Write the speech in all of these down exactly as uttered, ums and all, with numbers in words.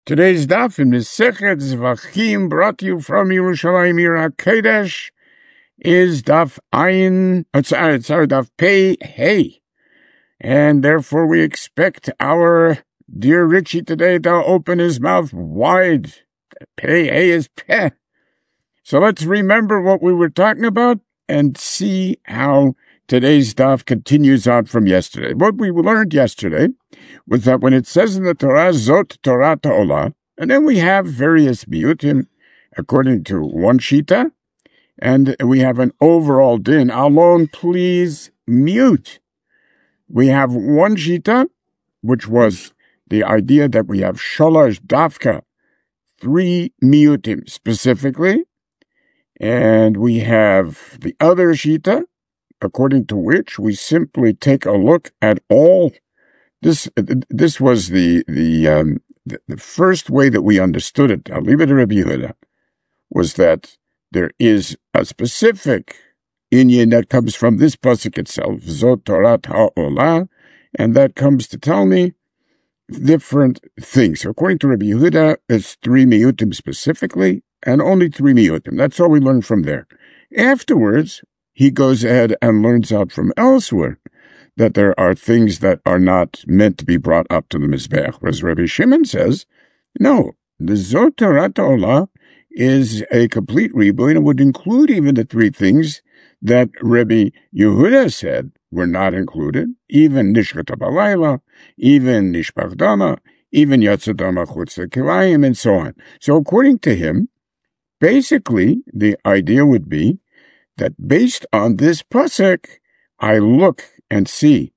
Today's daf in Masechet Zvachim, brought to you from Yerushalayim Ir HaKodesh, is daf Ayin, uh, sorry, sorry, daf Pei Hey, and therefore we expect our dear Richie today to open his mouth wide. Pei Hey is Peh. So let's remember what we were talking about and see how today's daf continues on from yesterday. What we learned yesterday was that when it says in the Torah, Zot Torah Ta'olah, and then we have various miyutim according to one shita, and we have an overall din, alone please mute. We have one shita, which was the idea that we have sholosh dafka, three miyutim specifically, and we have the other shita, according to which we simply take a look at all. This this was the the, um, the the first way that we understood it. I'll leave it to Rabbi Yehuda. Was that there is a specific inyan that comes from this pasuk itself, Zot Torah Ha'olah, and that comes to tell me different things. So according to Rabbi Yehuda, it's three miyutim specifically, and only three miyutim. That's all we learned from there. Afterwards, he goes ahead and learns out from elsewhere that there are things that are not meant to be brought up to the Mizbeach. Whereas Rabbi Shimon says, no, the Zot Torah Ta'olah is a complete reboot and would include even the three things that Rabbi Yehuda said were not included, even Nishkat Balayla, even Nishpach Dama, even Yatzah Dama Chutz Kilayim, and so on. So according to him, basically the idea would be that based on this pasuk, I look and see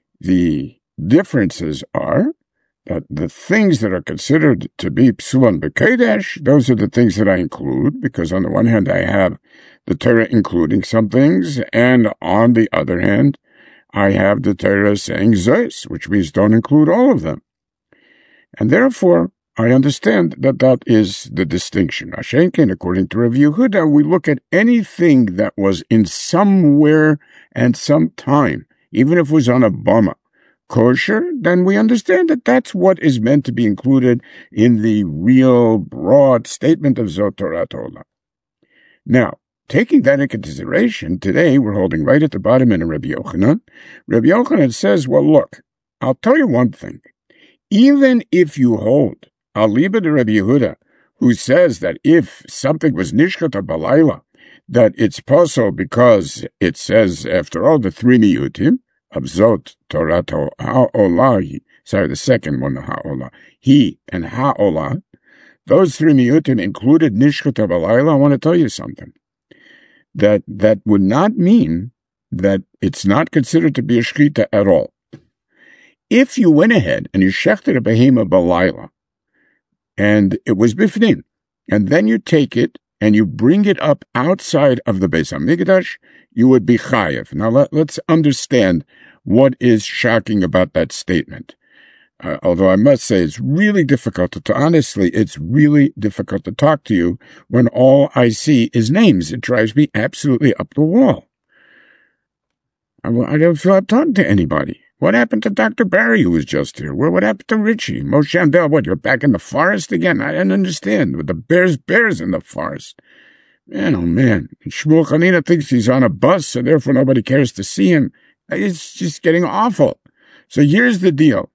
the differences are that the things that are considered to be psulan b'kodesh, those are the things that I include, because on the one hand I have the Torah including some things, and on the other hand I have the Torah saying zos, which means don't include all of them. And therefore I understand that that is the distinction. Ashenkin, according to Rav Yehuda, we look at anything that was in somewhere and some time, even if it was on a bama, kosher, then we understand that that's what is meant to be included in the real broad statement of Zot Torah Ta'olah. Now, taking that into consideration, today we're holding right at the bottom in Rabbi Yochanan. Rabbi Yochanan says, well, look, I'll tell you one thing. Even if you hold Aliba de Rabbi Yehuda, who says that if something was nishkat balayla, that it's possible because it says, after all, the three miyutim of Zot Torah Ha'olah, sorry, the second one, the Ha'olah, he and Ha'olah, those three miyutim included nishkat balayla. I want to tell you something. That that would not mean that it's not considered to be a shchita at all. If you went ahead and you shechted a behema balayla, and it was bifnim, and then you take it and you bring it up outside of the Beis HaMikdash, you would be chayev. Now let, let's understand what is shocking about that statement. Uh, although I must say it's really difficult to, to, honestly, it's really difficult to talk to you when all I see is names. It drives me absolutely up the wall. I, I don't feel like talking to anybody. What happened to Doctor Barry, who was just here? What, what happened to Richie? Moshe Andel, what, you're back in the forest again? I didn't understand. With the bears, bears in the forest. Man, oh man. Shmuel Chanina thinks he's on a bus, so therefore nobody cares to see him. It's just getting awful. So here's the deal.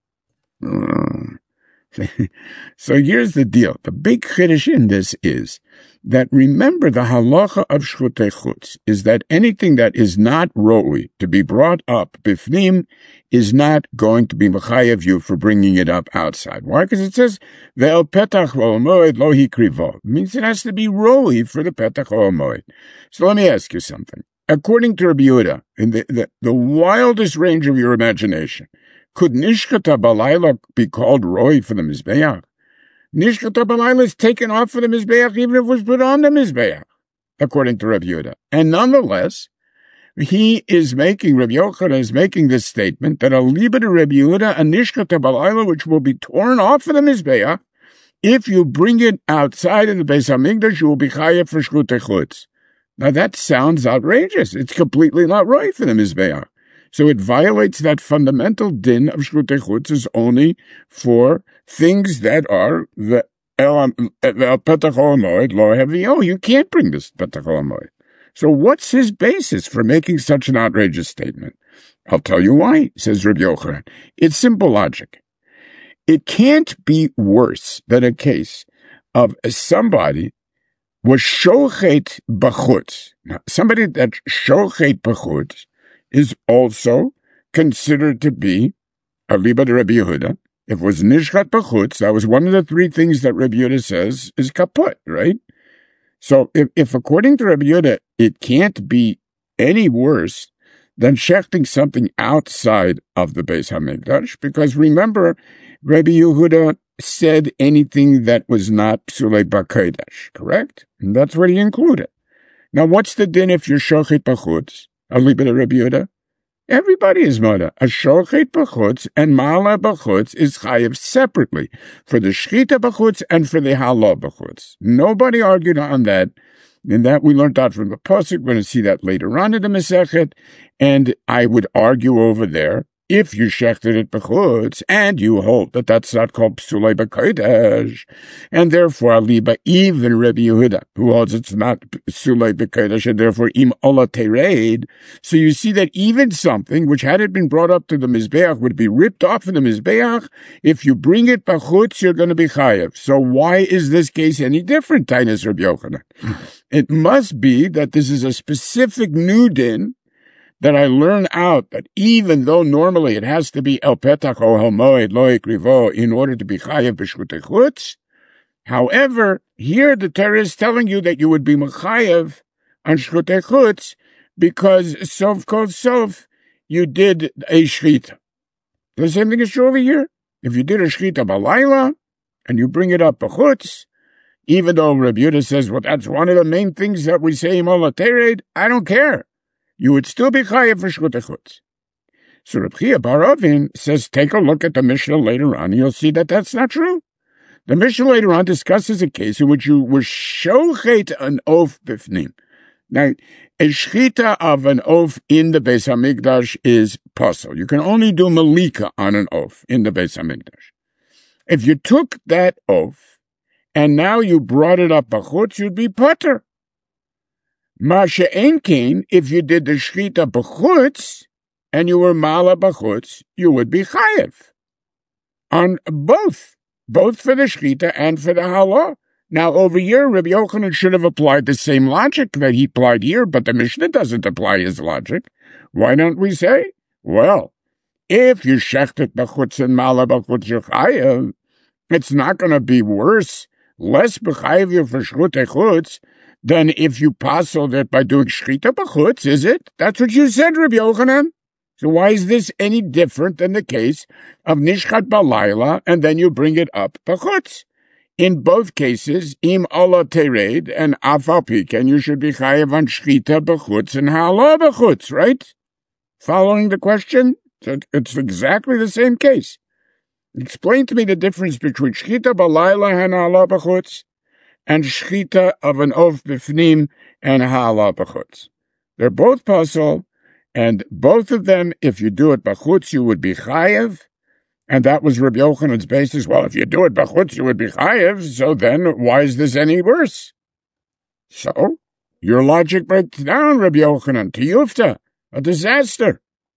So here's the deal. The big chiddush in this is that, remember, the halacha of shchutei chutz is that anything that is not roi to be brought up bifnim is not going to be mechayev you for bringing it up outside. Why? Because it says ve'el petach ha'omoed lo hikrivo. It means it has to be roi for the petach ha'omoed. So let me ask you something. According to Rabbi Yehuda, in the, the, the wildest range of your imagination, could Nishkat Balayla be called Roy for the Mizbeach? Nishkat Balayla is taken off for the Mizbeach even if it was put on the Mizbeach, according to Rabbi Yehuda. And nonetheless, he is making, Rabbi Yochanan is making this statement that a liba to Rabbi Yehuda, a Nishkat Balayla, which will be torn off for the Mizbeach, if you bring it outside of the Beis HaMikdash, you will be chayav for shchutei chutz. Now that sounds outrageous. It's completely not right for the Mizbeach. So it violates that fundamental din of shchutei chutz is only for things that are the El Petach HaMoed Lo Hevio. You can't bring this Petach HaMoed. So what's his basis for making such an outrageous statement? I'll tell you why, says Rabbi Yochanan. It's simple logic. It can't be worse than a case of somebody was shochet b'chutz. Now, somebody that shochet b'chutz is also considered to be a liba de Rabbi Yehuda. If it was nishchat b'chutz, that was one of the three things that Rabbi Yehuda says is kaput, right? So if, if according to Rabbi Yehuda, it can't be any worse than shechting something outside of the Beis HaMikdash, because remember, Rabbi Yehuda said anything that was not psulei b'kodesh, correct? And that's what he included. Now, what's the din if you're shochet b'chutz? A little bit of Rabbi Yehuda. Everybody is mother. A shochet b'chutz and ma'ala b'chutz is chayiv separately for the shchita b'chutz and for the halah b'chutz. Nobody argued on that. And that we learned out from the pasuk. We're going to see that later on in the Masechet. And I would argue over there, if you shechted it b'chutz, and you hold that that's not called psulei b'kodesh, and therefore aliba, even Rabbi Yehuda, who holds it's not psulei b'kodesh, and therefore im ola tereid. So you see that even something which, had it been brought up to the mizbeach, would be ripped off of the mizbeach. If you bring it b'chutz, you're going to be chayev. So why is this case any different, Tainus Rabbi Yochanan? It must be that this is a specific new din that I learn out that even though normally it has to be El Petach O El Moed Lo Ikrivo in order to be Chayev B'Shchutei Chutz, however, here the Torah is telling you that you would be Mechayev on Shchutei Chutz because Sof Kol Sof you did a Shchita. The same thing is true over here. If you did a Shchita Balayla and you bring it up B'Chutz, even though Rabbi Yehuda says, well, that's one of the main things that we say in Ola Tereid, I don't care. You would still be chayav for shchutei chutz. So Reb Chia bar Ovin says, take a look at the Mishnah later on, and you'll see that that's not true. The Mishnah later on discusses a case in which you were shochet an oaf bifnim. Now, a shchita of an oaf in the Beis HaMikdash is pasul. You can only do malika on an oaf in the Beis HaMikdash. If you took that oaf and now you brought it up b'chutz, you'd be potter. Masha Enkin, if you did the shchita b'chutz and you were mala b'chutz, you would be chayev on both, both for the shchita and for the halah. Now over here, Rabbi Yochanan should have applied the same logic that he applied here, but the Mishnah doesn't apply his logic. Why don't we say, well, if you shechted b'chutz and mala b'chutz, you're chayev, it's not going to be worse, less b'chayev you for shchutei chutz, than if you passed it by doing shchita b'chutz, is it? That's what you said, Rabbi Yochanan. So why is this any different than the case of nishchat balayla, and then you bring it up b'chutz? In both cases, im ola tereid and afal piken, you should be chayev on shchita b'chutz and halah b'chutz, right? Following the question? It's exactly the same case. Explain to me the difference between shchita balayla and halah b'chutz and shchita of an oaf b'fnim and halah b'chutz. They're both pasul, and both of them, if you do it b'chutz, you would be chayev, and that was Rabbi Yochanan's basis. Well, if you do it b'chutz, you would be chayev, so then why is this any worse? So, your logic breaks down, Rabbi Yochanan, to yufta, a disaster.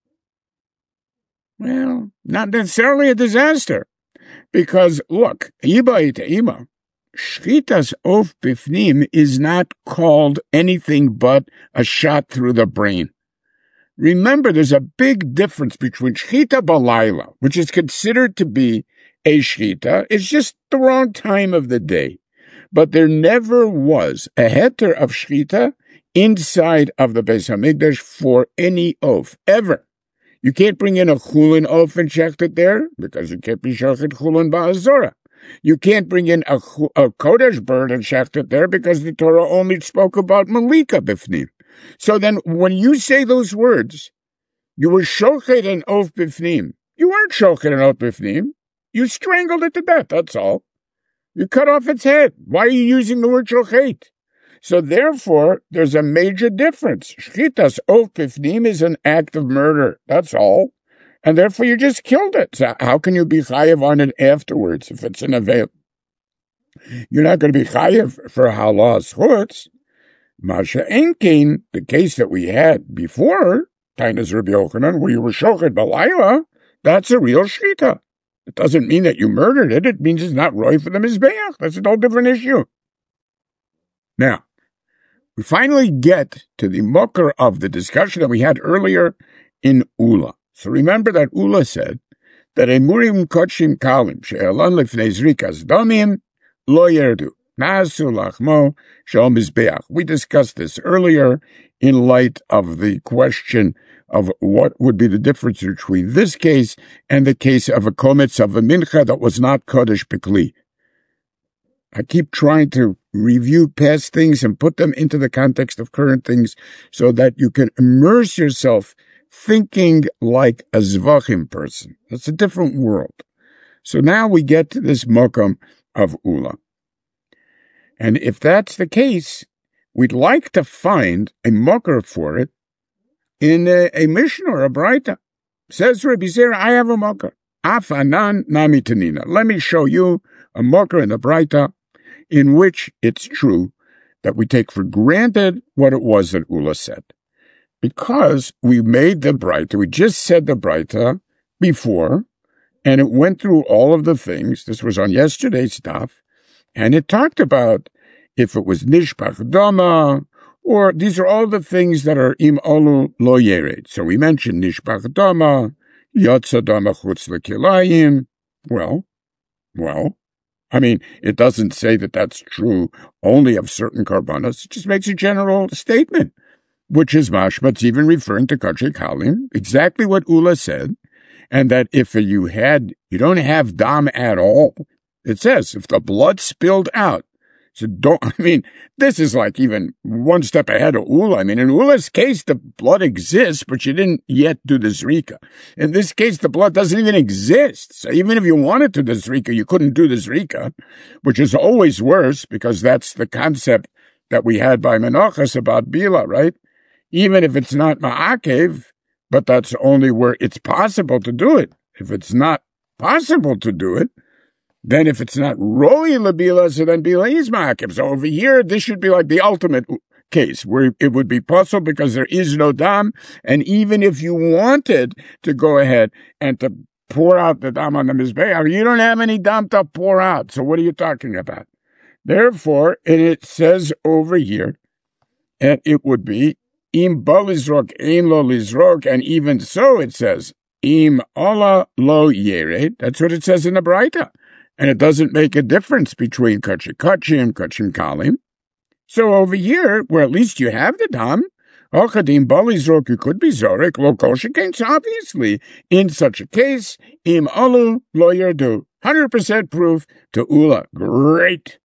Well, not necessarily a disaster, because, look, iba ita ima, shchitas of bifnim is not called anything but a shot through the brain. Remember, there's a big difference between shchita balayla, which is considered to be a shchita. It's just the wrong time of the day. But there never was a heter of shchita inside of the Beis HaMikdash for any oaf, ever. You can't bring in a chulin oaf and shecht it there, because you can't be shechet chulin ba'azorah. You can't bring in a, a kodesh bird and shecht it there because the Torah only spoke about malika bifnim. So then when you say those words, you were shochet and oaf bifnim. You weren't shochet and oaf bifnim. You strangled it to death, that's all. You cut off its head. Why are you using the word shochet? So therefore, there's a major difference. Shchitas oaf bifnim is an act of murder, that's all. and therefore you just killed it. So how can you be chayiv on it afterwards if it's an avail? You're not going to be chayiv for halas chutz. Masha Enkin, the case that we had before, Tainas Rabbi Yochanan, where you were shochet balayla, that's a real shita. It doesn't mean that you murdered it. It means it's not roy for the mizbeach. That's a whole different issue. Now, we finally get to the mocker of the discussion that we had earlier in Ula. So remember that Ula said that emurim kodshim kalim she'elan lifnei zrikas damim lo yerdu. Nasu lachmo shel mizbeach. We discussed this earlier in light of the question of what would be the difference between this case and the case of a kometz of a mincha that was not kodesh b'kli. I keep trying to review past things and put them into the context of current things so that you can immerse yourself thinking like a zvachim person. It's a different world. So now we get to this mokum of Ula. And if that's the case, we'd like to find a mocker for it in a, a Mishnah or a Braita. Says Rabbi Zera, I have a mocker. Afanan nami tanina. Let me show you a mocker in the Braita in which it's true that we take for granted what it was that Ula said. Because we made the Braita, we just said the Braita before, and it went through all of the things. This was on yesterday's stuff. And it talked about if it was nishpach dama, or these are all the things that are im olu lo yered. So we mentioned nishpach dama, yotza dama chutz lekilayim. Well, well, I mean, it doesn't say that that's true only of certain karbanos. It just makes a general statement, which is mashma. It's even referring to kachei kalim, exactly what Ula said, and that if you had, you don't have dam at all. It says, if the blood spilled out, so don't, I mean, this is like even one step ahead of Ula. I mean, in Ula's case, the blood exists, but you didn't yet do the zrika. In this case, the blood doesn't even exist. So even if you wanted to do the zrika, you couldn't do the zrika, which is always worse because that's the concept that we had by Menachos about Bila, right? Even if it's not ma'akev, but that's only where it's possible to do it. If it's not possible to do it, then if it's not roi labila, so then bila is ma'akev. So over here, this should be like the ultimate case, where it would be possible because there is no dam, and even if you wanted to go ahead and to pour out the dam on the mizbeach, you don't have any dam to pour out. So what are you talking about? Therefore, and it says over here, and it would be im ba lizrok, ein lo lizrok, and even so it says im ala lo yered. That's what it says in the Braita. And it doesn't make a difference between kachim kachim, kachim kalim. So over here, where at least you have the dam, Ochadim balizrok, you could be zorek, lo kol shekain. So obviously, in such a case, im alu lo yerdu. one hundred percent proof to Ula. Great.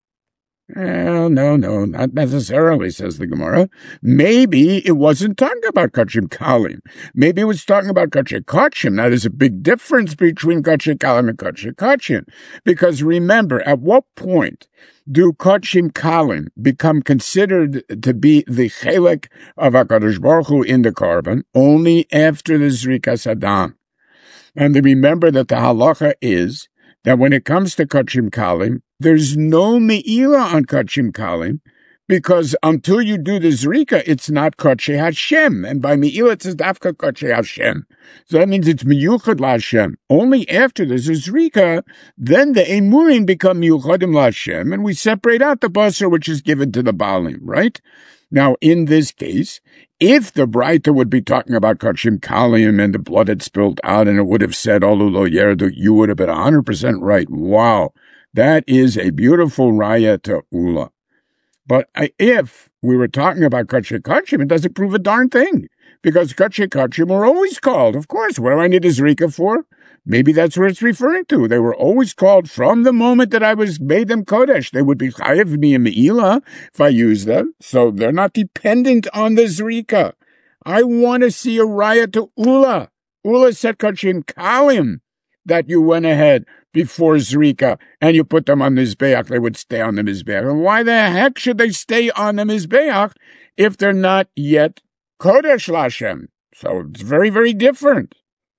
Well, no, no, not necessarily, says the Gemara. Maybe it wasn't talking about kachim kalim. Maybe it was talking about kachim kachim. Now, there's a big difference between kachim kalim and kachim kachim. Because remember, at what point do kachim kalim become considered to be the chelek of HaKadosh Baruch Hu in the carbon? Only after the zrikas adam. And remember that the halacha is that when it comes to kachim kalim, there's no me'ila on kachim kalim, because until you do the zrika, it's not kachei Hashem. And by me'ila, it says dafka kachei Hashem. So that means it's miyuchad la'Hashem. Only after there's a zrika, then the emurim become miyuchadim la'Hashem, and we separate out the basar, which is given to the Baalim, right? Now, in this case, if the Braita would be talking about kachim kalim and the blood had spilled out and it would have said olu lo yerdu, you would have been one hundred percent right. Wow. That is a beautiful raya to Ula. But if we were talking about kachim kachim, it doesn't prove a darn thing. Because kachim kachim were always called. Of course, what do I need a zrika for? Maybe that's what it's referring to. They were always called from the moment that I was made them kodesh. They would be chayiv me and me'ila if I use them. So they're not dependent on the zrika. I want to see a raya to Ula. Ula said kachim kalim that you went ahead before zrika and you put them on the mizbeach. They would stay on the mizbeach. And why the heck should they stay on the mizbeach if they're not yet kodesh l'Hashem? So it's very, very different.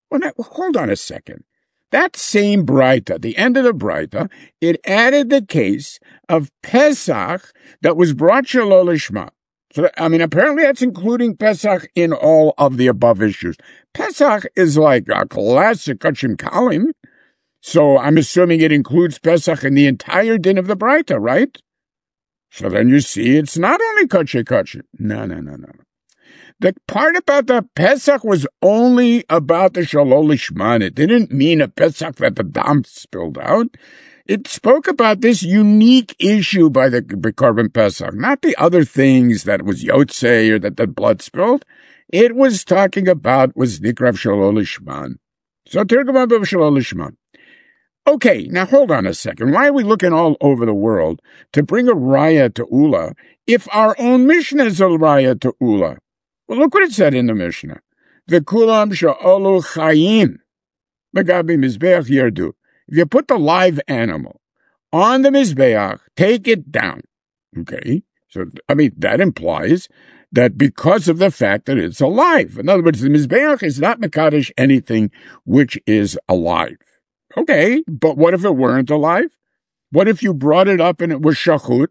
Well, now, hold on a second. That same Braita, the end of the Braita, it added the case of Pesach that was brought Shalol Lishma. So, I mean, apparently that's including Pesach in all of the above issues. Pesach is like a classic Kachim Kalim, so I'm assuming it includes Pesach in the entire din of the Braita, right? So then you see it's not only Kachim Kachim. No, no, no, no. The part about the Pesach was only about the Shalol Lishman. It didn't mean a Pesach that the dam spilled out. It spoke about this unique issue by the Korban Pesach, not the other things that was Yotzei or that the blood spilled. It was talking about was Nikrav Shalol Lishman. So Tirgum Abav Shalol Lishman. Okay, now hold on a second. Why are we looking all over the world to bring a raya to Ula if our own Mishnah is a raya to Ula? Well, look what it said in the Mishnah. The kulam sha'olu chayim megabi mizbeach yerdu. If you put the live animal on the mizbeach, take it down. Okay, so I mean that implies that because of the fact that it's alive. In other words, the mizbeach is not mekadosh anything which is alive. Okay, but what if it weren't alive? What if you brought it up and it was shachut?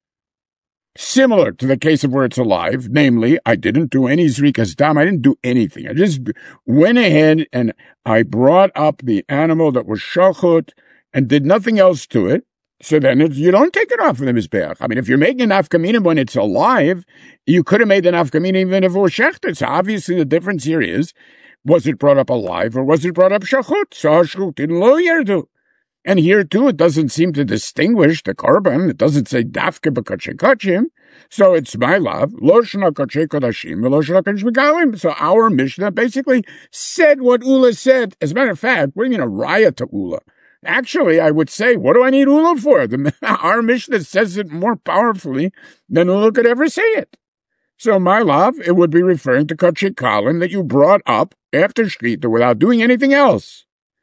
Similar to the case of where it's alive, namely, I didn't do any zrikas dam, I didn't do anything. I just went ahead and I brought up the animal that was shachut and did nothing else to it. So then it, you don't take it off of the mizbeach. I mean, if you're making an nafkamina when it's alive, you could have made the nafkamina even if it was shechted. So obviously the difference here is, was it brought up alive or was it brought up shachut? So shachut in lo yerdu. And here, too, it doesn't seem to distinguish the korban. It doesn't say dafke b'kachim kachim. So it's my love. Lo shna kachim kodashim, lo shna kachim galim. So our Mishnah basically said what Ula said. As a matter of fact, we're going to raya to Ula. Actually, I would say, what do I need Ula for? The, our Mishnah says it more powerfully than Ula could ever say it. So, my love, it would be referring to kachim kalim that you brought up after shkita without doing anything else.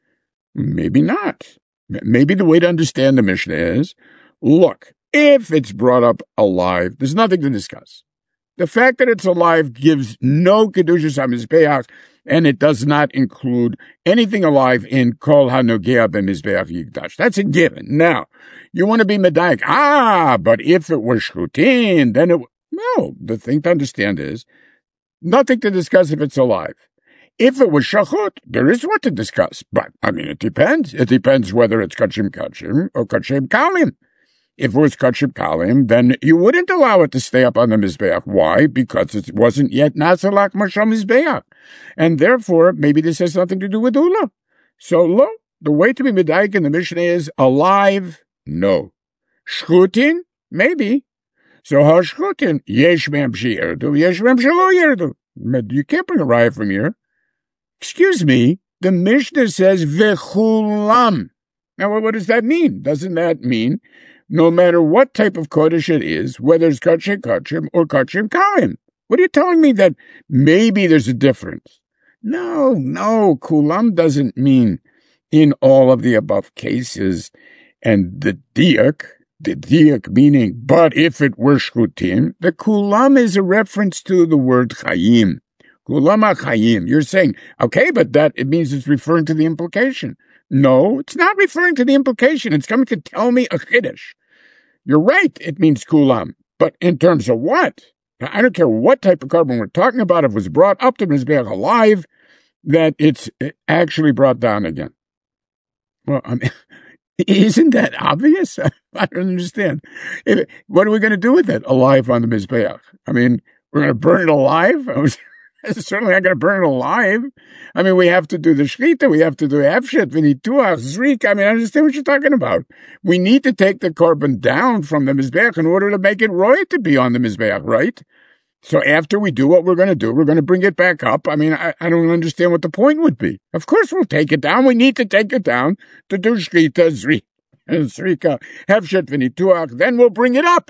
Maybe not. Maybe the way to understand the Mishnah is, look, if it's brought up alive, there's nothing to discuss. The fact that it's alive gives no kedushas hamizbeach, and it does not include anything alive in kol hanogea b'mizbeach yigdash. That's a given. Now, you want to be medayik. Ah, but if it was shchutin, then it... No, the thing to understand is, nothing to discuss if it's alive. If it was shachut, there is what to discuss. But, I mean, it depends. It depends whether it's kachim kachim or kachim kalim. If it was kachim kalim, then you wouldn't allow it to stay up on the mizbeach. Why? Because it wasn't yet nasalak mashal mizbeach. And therefore, maybe this has nothing to do with ula. So, lo, the way to be medayik in the Mishnah is alive, no. Shchutin, maybe. So, ha shchutin, yesh mem she'erdu, yesh mem shelo yerdu. You can't bring a riot from here. Excuse me, the Mishnah says vechulam. Now, what does that mean? Doesn't that mean no matter what type of kodesh it is, whether it's kachim kachim or kachim kalim? What are you telling me that maybe there's a difference? No, no, kulam doesn't mean in all of the above cases. And the diak, the diak meaning, but if it were shchutim, the kulam is a reference to the word chayim. Kulama chayim. You're saying, okay, but that, it means it's referring to the implication. No, it's not referring to the implication. It's coming to tell me a chiddush. You're right, it means kulam. But in terms of what? I don't care what type of korban we're talking about. If it was brought up to Mizbeach alive, that it's actually brought down again. Well, I mean, isn't that obvious? I don't understand. If, what are we going to do with it alive on the Mizbeach? I mean, we're going to burn it alive? Certainly not going to burn it alive. I mean, we have to do the shechita, we have to do hefshet, v'nituach, zrik. I mean, I understand what you're talking about. We need to take the korban down from the mizbeach in order to make it right to be on the mizbeach, right? So after we do what we're going to do, we're going to bring it back up. I mean, I, I don't understand what the point would be. Of course we'll take it down. We need to take it down to do shechita, zrik, zrika, hefshet, v'nituach. Then we'll bring it up.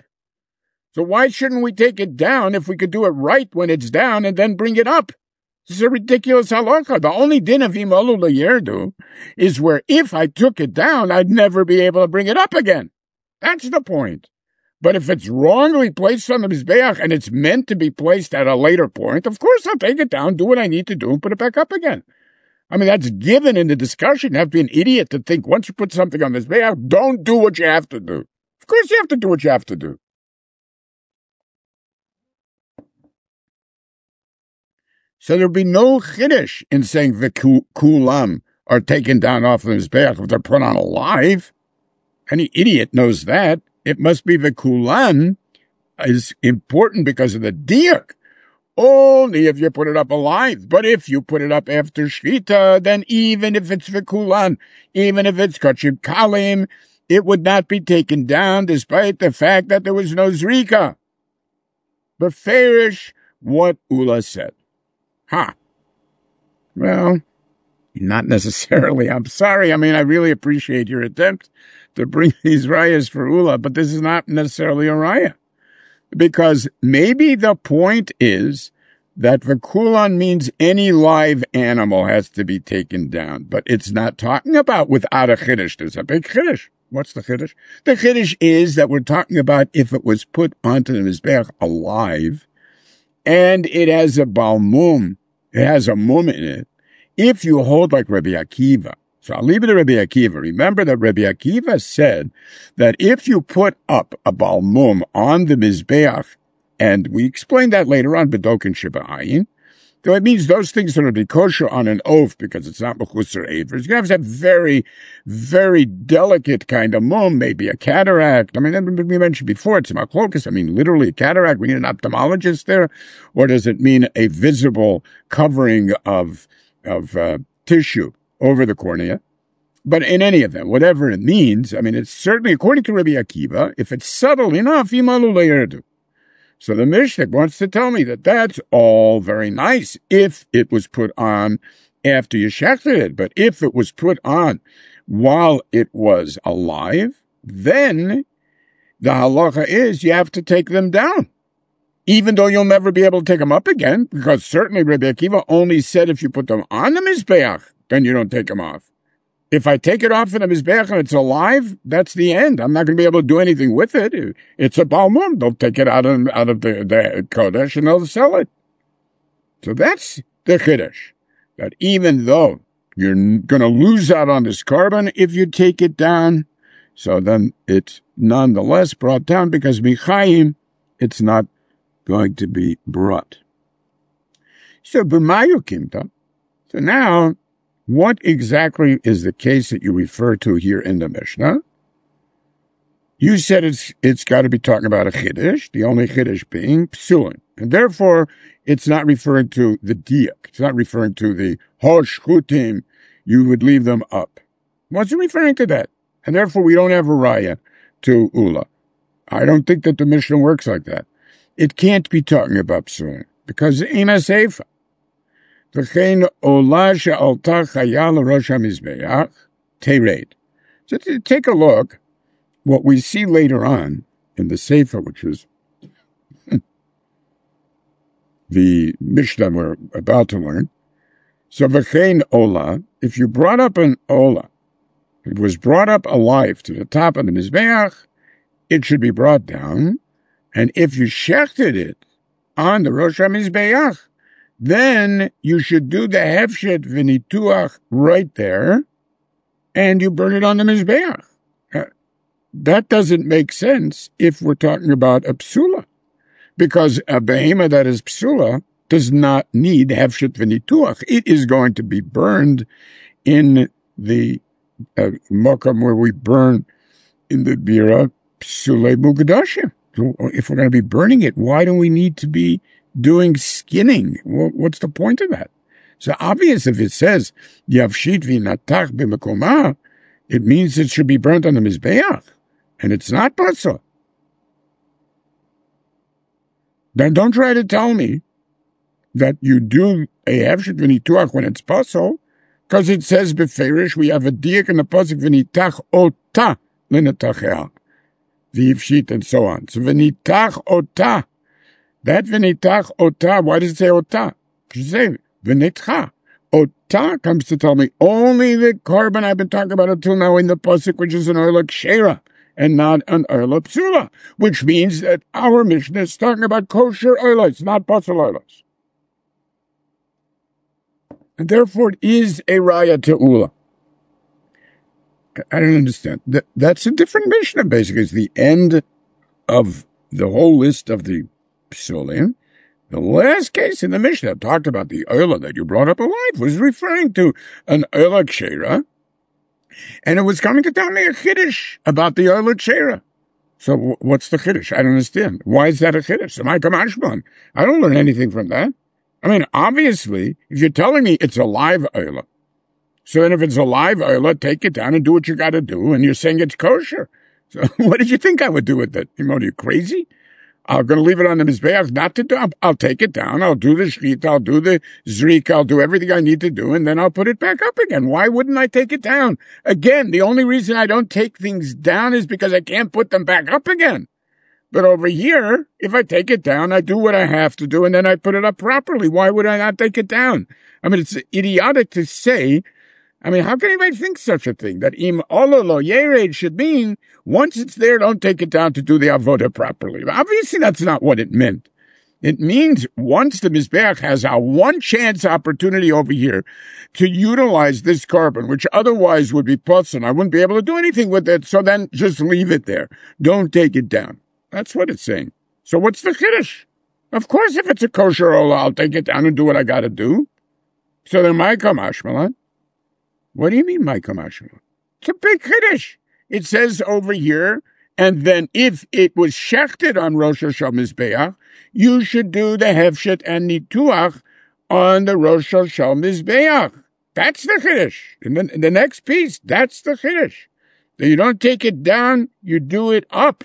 So why shouldn't we take it down if we could do it right when it's down and then bring it up? This is a ridiculous halacha. The only din of imalu leyerdu is where if I took it down, I'd never be able to bring it up again. That's the point. But if it's wrongly placed on the mizbeach and it's meant to be placed at a later point, of course I'll take it down, do what I need to do, and put it back up again. I mean, that's given in the discussion. You have to be an idiot to think once you put something on this Mizbeach, don't do what you have to do. Of course you have to do what you have to do. So there'll be no chiddush in saying v'kulam are taken down off the Mizbeach if they're put on alive. Any idiot knows that. It must be v'kulan is important because of the diak. Only if you put it up alive. But if you put it up after Shchita, then even if it's v'kulan, even if it's kachim kalim, it would not be taken down despite the fact that there was no zrika. But fairish what Ula said. Ha. Huh. Well, not necessarily. I'm sorry. I mean, I really appreciate your attempt to bring these rayas for Ula, but this is not necessarily a raya. Because maybe the point is that v'kulan means any live animal has to be taken down, but it's not talking about without a chiddush. There's a big chiddush. What's the chiddush? The chiddush is that we're talking about if it was put onto the Mizbeach alive, and it has a balmum, it has a mum in it, if you hold like Rabbi Akiva. So I'll leave it to Rabbi Akiva. Remember that Rabbi Akiva said that if you put up a balmum on the Mizbeach, and we explained that later on, B'dokin Sheba'ayin, so it means those things that are be kosher on an oath because it's not Mechusar Aver. You're going to have to have very, very delicate kind of mum, maybe a cataract. I mean, we mentioned before, it's machlokas. I mean, literally a cataract. We need an ophthalmologist there. Or does it mean a visible covering of, of uh, tissue over the cornea? But in any event, whatever it means, I mean, it's certainly, according to Rabbi Akiva, if it's subtle enough, Yimalu Le'erdu. So the Mishnah wants to tell me that that's all very nice if it was put on after you shechted it. But if it was put on while it was alive, then the halacha is you have to take them down. Even though you'll never be able to take them up again, because certainly Rabbi Akiva only said if you put them on the Mizbeach, then you don't take them off. If I take it off in the Mizbeach and it's alive, that's the end. I'm not going to be able to do anything with it. It's a balmum. They'll take it out of, out of the, the Kodesh and they'll sell it. So that's the Chiddush. That even though you're going to lose out on this carbon if you take it down, so then it's nonetheless brought down because Michayim, it's not going to be brought. So B'mayu Kimta. So now, what exactly is the case that you refer to here in the Mishnah? You said it's it's got to be talking about a chiddush, the only chiddush being psulin, and therefore it's not referring to the diak. It's not referring to the hoshchutim. You would leave them up. What's it referring to that? And therefore we don't have a raya to Ula. I don't think that the Mishnah works like that. It can't be talking about psulin because ina seifa. V'chein ola she'alta chaya l'rosh hamizbeach tered. So to take a look, what we see later on in the Sefer, which is the Mishnah we're about to learn. So v'chein ola, if you brought up an ola, it was brought up alive to the top of the Mizbeach, it should be brought down, and if you shechted it on the Rosh HaMizbeach, then you should do the hefshet v'nituach right there, and you burn it on the Mizbeach. Uh, that doesn't make sense if we're talking about a psula, because a behema that is psula does not need hefshet v'nituach. It is going to be burned in the uh, makam where we burn in the bira psule mukadashim. So if we're going to be burning it, why do we need to be doing skinning? What's the point of that? So obvious if it says yavshit v'natach b'mekomah, it means it should be burnt on the mizbeach, and it's not pasal. Then don't try to tell me that you do a hefshet v'nituach when it's pasal, because it says beferish we have a diak in the pasuk v'nitach ota l'natachea v'yivshit and so on. So v'nitach ota. That v'nitach ota, why does it say ota? It should say v'nitcha. Ota comes to tell me only the carbon I've been talking about until now in the pasuk, which is an oila kshera and not an oila psula, which means that our Mishnah is talking about kosher oilas, not pasal oilas. And therefore it is a raya te'ula. I don't understand. That, that's a different Mishnah, basically. It's the end of the whole list of the psulim. The last case in the Mishnah talked about the oila that you brought up alive was referring to an oila kshera, and it was coming to tell me a chiddush about the oila kshera. So w- what's the chiddush? I don't understand. Why is that a chiddush? So my kamashman, I don't learn anything from that. I mean, obviously, if you're telling me it's a live oila, so then if it's a live oila, take it down and do what you got to do, and you're saying it's kosher. So what did you think I would do with it? You know, are you crazy? I'm going to leave it on the Mizbeach not to do. I'll, I'll take it down. I'll do the shechita. I'll do the zrika. I'll do everything I need to do, and then I'll put it back up again. Why wouldn't I take it down? Again, the only reason I don't take things down is because I can't put them back up again. But over here, if I take it down, I do what I have to do, and then I put it up properly. Why would I not take it down? I mean, it's idiotic to say. I mean, how can anybody think such a thing? That im ololo yered should mean once it's there, don't take it down to do the avodah properly. Obviously, that's not what it meant. It means once the Mizbeach has a one chance opportunity over here to utilize this carbon, which otherwise would be putzon, I wouldn't be able to do anything with it, so then just leave it there. Don't take it down. That's what it's saying. So what's the chiddush? Of course, if it's a kosher olah, I'll take it down and do what I got to do. So then my kamashmalan. What do you mean, my kamashmalan? It's a big chiddush. It says over here, and then if it was shechted on Rosh Hashanah Mizbeach, you should do the hefshet and nituach on the Rosh Hashanah Mizbeach. That's the chiddush. And then the next piece, that's the chiddush. That you don't take it down, you do it up.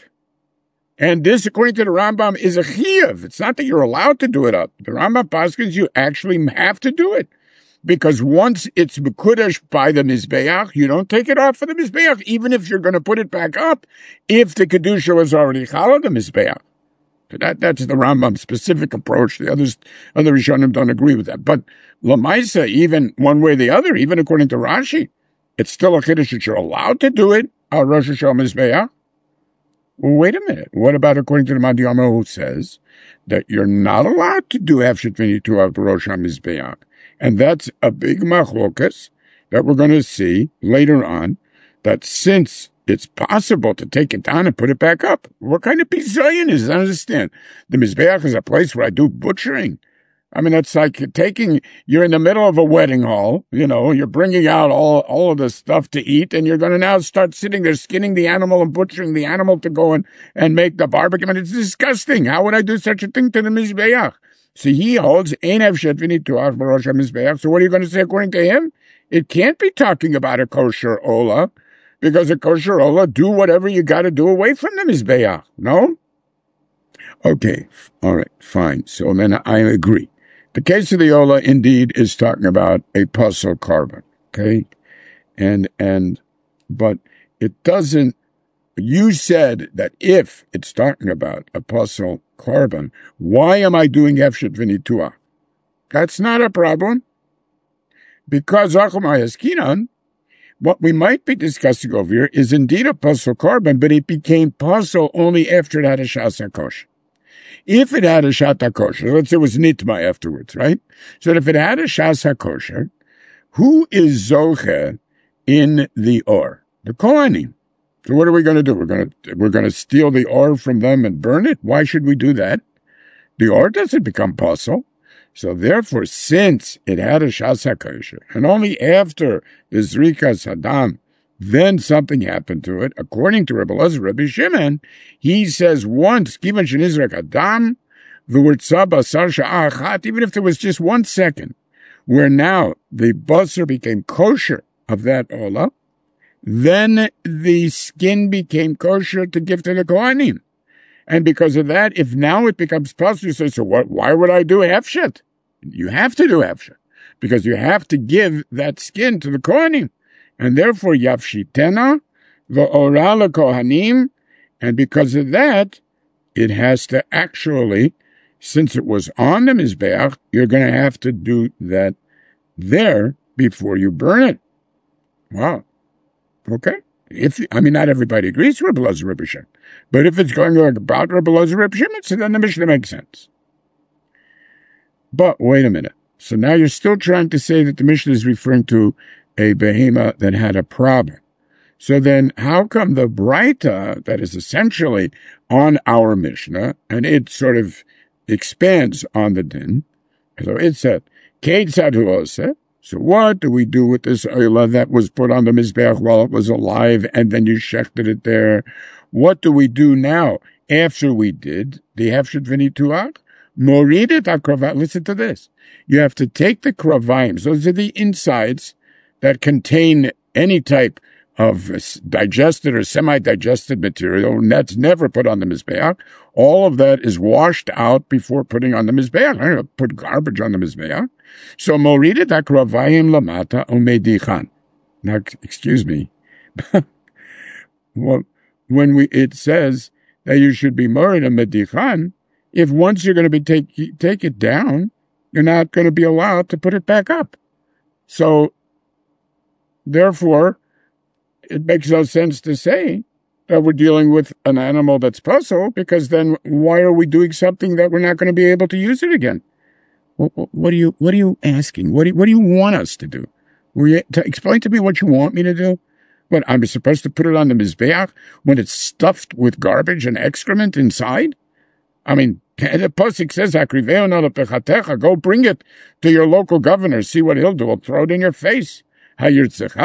And this, according to the Rambam, is a chiyuv. It's not that you're allowed to do it up. The Rambam paskins you actually have to do it. Because once it's mekudesh by the Mizbeach, you don't take it off for the Mizbeach, even if you're going to put it back up, if the Kedusha was already chala the Mizbeach. So that, that's the Rambam specific approach. The others, other Rishonim don't agree with that. But Lamaisa, even one way or the other, even according to Rashi, it's still a Kiddush that you're allowed to do it, al Rosh Hashanah Mizbeach. Well, wait a minute. What about according to the Madhyama, who says that you're not allowed to do Hefshet V'Nituach Rosh HaMizbeach? And that's a big machlokas that we're going to see later on, that since it's possible to take it down and put it back up, what kind of bizayon is that? I understand. The Mizbeach is a place where I do butchering. I mean, that's like taking, you're in the middle of a wedding hall, you know, you're bringing out all, all of the stuff to eat, and you're going to now start sitting there skinning the animal and butchering the animal to go and, and make the barbecue. I mean, it's disgusting. How would I do such a thing to the Mizbeach? So he holds, Ein Hefshet V'Nituach B'Rosh HaMizbeach. So what are you going to say according to him? It can't be talking about a kosher olah, because a kosher olah, do whatever you got to do away from the Mizbeach. No? Okay. All right. Fine. So then I agree. The case of the olah indeed is talking about a puzzle carbon. Okay. And, and, but it doesn't, you said that if it's talking about a puzzle carbon, why am I doing Hefshet V'Nituach? That's not a problem. Because Achumayaskinan, what we might be discussing over here is indeed a puzzle carbon, but it became puzzle only after it had a Shas HaKosher. If it had a Shat HaKosher, let's say it was Nitma afterwards, right? So if it had a Shas HaKosher, who is Zoche in the Or? The Kohanim. So what are we going to do? We're going to, we're going to steal the ore from them and burn it? Why should we do that? The ore doesn't become puzzle. So therefore, since it had a Shas HaKosher, and only after the Zrikas Hadam, then something happened to it. According to Rebbe Elazar, Rebbe Shimon, he says once, Kivan Shenizrak Hadam, V'urtza Basar Sha'ah Achat, even if there was just one second, where now the basar became kosher of that olah, then the skin became kosher to give to the Kohanim. And because of that, if now it becomes puzzle, you say, so what, why would I do hefshet? You have to do hefshet, because you have to give that skin to the Kohanim. And therefore, yafshitena, the oral Kohanim, and because of that, it has to actually, since it was on the Mizbeach, you're going to have to do that there before you burn it. Wow. Okay. If I mean, not everybody agrees with Rebbe Elazar Rebbe Shimon, but if it's going about Rebbe Elazar Rebbe Shimon, so then the Mishnah makes sense. But wait a minute. So now you're still trying to say that the Mishnah is referring to a behema that had a problem. So then how come the Braita that is essentially on our Mishnah, and it sort of expands on the din, so it said, Keitzad hu oseh? So what do we do with this oila that was put on the Mizbeach while it was alive and then you shechted it there? What do we do now after we did the hefshet v'nituach? Moridet hakravayim. Listen to this. You have to take the kravayim. Those are the insides that contain any type of digested or semi-digested material, and that's never put on the Mizbeach. All of that is washed out before putting on the Mizbeach. I don't put garbage on the Mizbeach. So, moridet hakravayim lamata umedichan. Now, excuse me. Well, when we it says that you should be morid medichan, if once you're going to be take take it down, you're not going to be allowed to put it back up. So, therefore, it makes no sense to say that we're dealing with an animal that's puzzle, because then why are we doing something that we're not going to be able to use it again? What, what are you What are you asking? What do you, What do you want us to do? Will you, to explain to me what you want me to do? What, I'm supposed to put it on the Mizbeach when it's stuffed with garbage and excrement inside? I mean, the Pasuk says, go bring it to your local governor, see what he'll do. He'll throw it in your face. So what,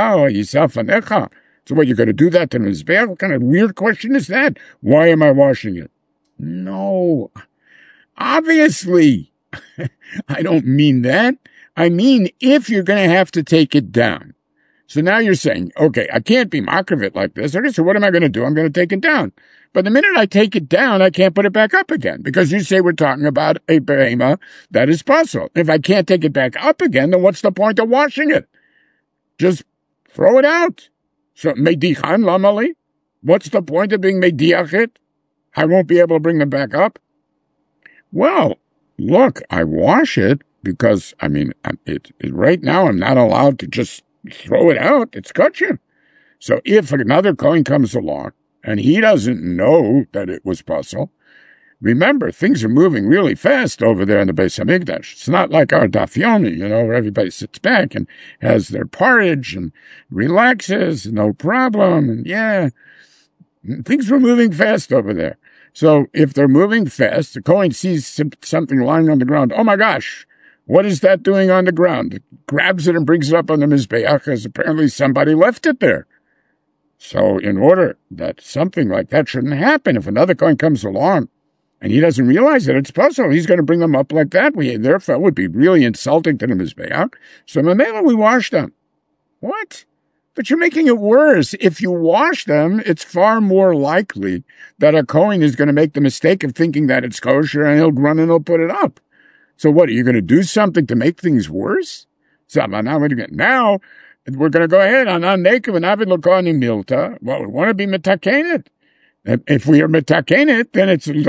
you're going to do that to the Mizbeach? What kind of weird question is that? Why am I washing it? No, obviously. I don't mean that. I mean, if you're going to have to take it down. So now you're saying, okay, I can't be makriv like this. Okay, so what am I going to do? I'm going to take it down. But the minute I take it down, I can't put it back up again, because you say we're talking about a behema that is puzzle. If I can't take it back up again, then what's the point of washing it? Just throw it out. So, medichan lamali? What's the point of being mediach it? I won't be able to bring them back up? Well, look, I wash it because, I mean, it, it, right now I'm not allowed to just throw it out. It's kosher. So if another Kohen comes along and he doesn't know that it was puzzle, remember, things are moving really fast over there in the Beis Hamikdash. It's not like our Daf Yomi, you know, where everybody sits back and has their porridge and relaxes, no problem. And yeah, things were moving fast over there. So if they're moving fast, the Kohen sees something lying on the ground. Oh my gosh, what is that doing on the ground? It grabs it and brings it up on the Mizbeach, because apparently somebody left it there. So in order that something like that shouldn't happen, if another Kohen comes along and he doesn't realize that it's possible, he's going to bring them up like that. We therefore would be really insulting to the Mizbeach. So Mamela, we wash them. What? But you're making it worse. If you wash them, it's far more likely that a Kohen is going to make the mistake of thinking that it's kosher, and he'll run and he'll put it up. So what, are you going to do something to make things worse? So now, now we're going to go ahead on Nekev and Avid Lokani Milta. Well, we want to be metakenet. If we are metakenet, then it's then,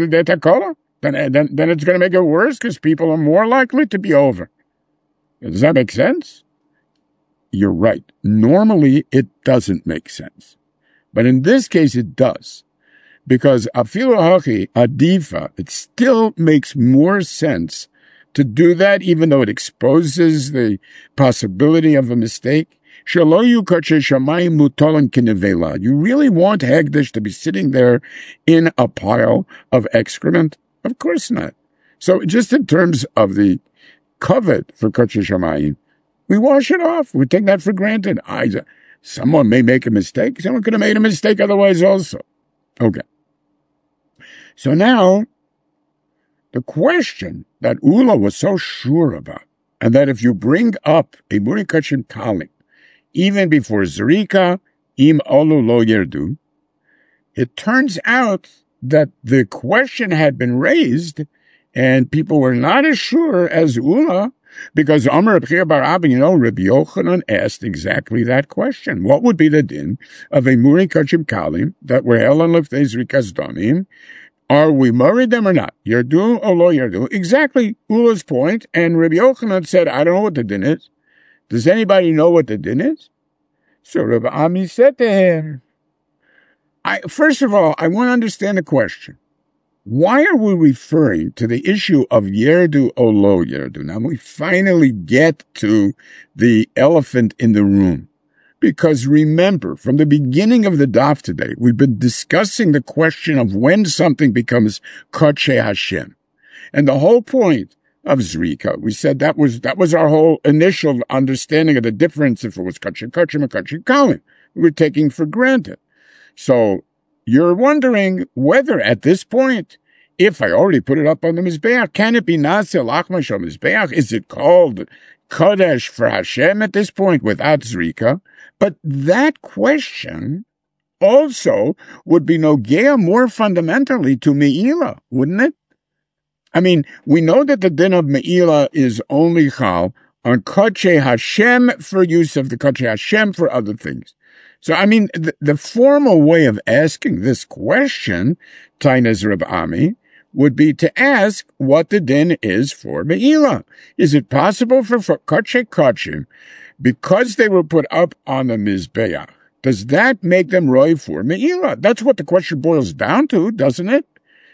then, then it's going to make it worse, because people are more likely to be over. Does that make sense? You're right. Normally, it doesn't make sense. But in this case, it does. Because afilu hachi adifa, it still makes more sense to do that, even though it exposes the possibility of a mistake. You really want Hegdish to be sitting there in a pile of excrement? Of course not. So just in terms of the covet for Kodesh Shamayim, we wash it off. We take that for granted. I, someone may make a mistake. Someone could have made a mistake otherwise also. Okay. So now, the question that Ula was so sure about, and that if you bring up a Muri Kachin Kalim, even before Zerika, Im Olu Lo Yerdu, it turns out that the question had been raised, and people were not as sure as Ula, because Amar Rabbi Bar Abba, you know, Rabbi Yochanan asked exactly that question. What would be the din of a Muri Kachim Kalim that were held on Leftei Zrikas Damim? Are we married them or not? Yerdu or lo yerdu? Exactly Ula's point. And Rabbi Yochanan said, I don't know what the din is. Does anybody know what the din is? So Rabbi Ami said to him, I, first of all, I want to understand the question. Why are we referring to the issue of Yerdu or Lo Yerdu? Now we finally get to the elephant in the room. Because remember, from the beginning of the daf today, we've been discussing the question of when something becomes Kodshe Hashem. And the whole point of Zrika, we said that was that was our whole initial understanding of the difference if it was Kodshe Kodshe or Kodshe Kalim. We were taking for granted. So you're wondering whether at this point, if I already put it up on the Mizbeach, can it be Naseh Lachmash on Mizbeach? Is it called Kodesh for Hashem at this point without Zrika? But that question also would be Nogea more fundamentally to Me'ilah, wouldn't it? I mean, we know that the din of Me'ilah is only Chal on Kodshe Hashem for use of the Kodshe Hashem for other things. So, I mean, the, the formal way of asking this question, Tainaz Reb Ami, would be to ask what the din is for Me'ilah. Is it possible for, for Kodshe Kodshim, because they were put up on the Mizbeach, does that make them roy for Me'ilah? That's what the question boils down to, doesn't it?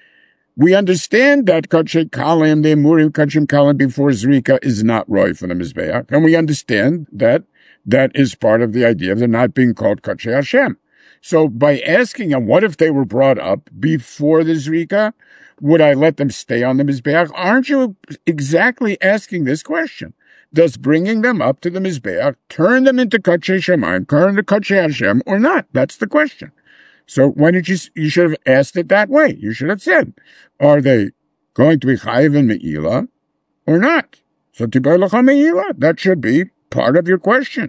We understand that Kodshe Kalim, the Emurim Kodshim Kalim before Zrika is not roy for the Mizbeach, and we understand that that is part of the idea of them not being called Kodshe Hashem. So by asking them, what if they were brought up before the Zrika? Would I let them stay on the Mizbeach? Aren't you exactly asking this question? Does bringing them up to the Mizbeach turn them into Kodshe Shemayim, turn to Kodshe Hashem, or not? That's the question. So why didn't you, you should have asked it that way. You should have said, are they going to be Chayiv in Me'ilah or not? So Tibar Lecha Me'ilah, that should be part of your question.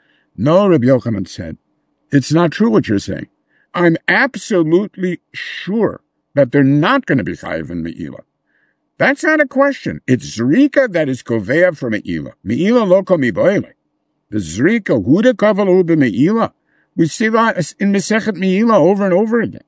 No, Rabbi Yochanan said, it's not true what you're saying. I'm absolutely sure that they're not going to be Chayiv in Me'ilah. That's not a question. It's Zrika that is Kovea for Me'ilah. Me'ilah lo komi boile. The Zrika, huda kavalu b'Me'ilah. We see that in Masechet Me'ilah over and over again.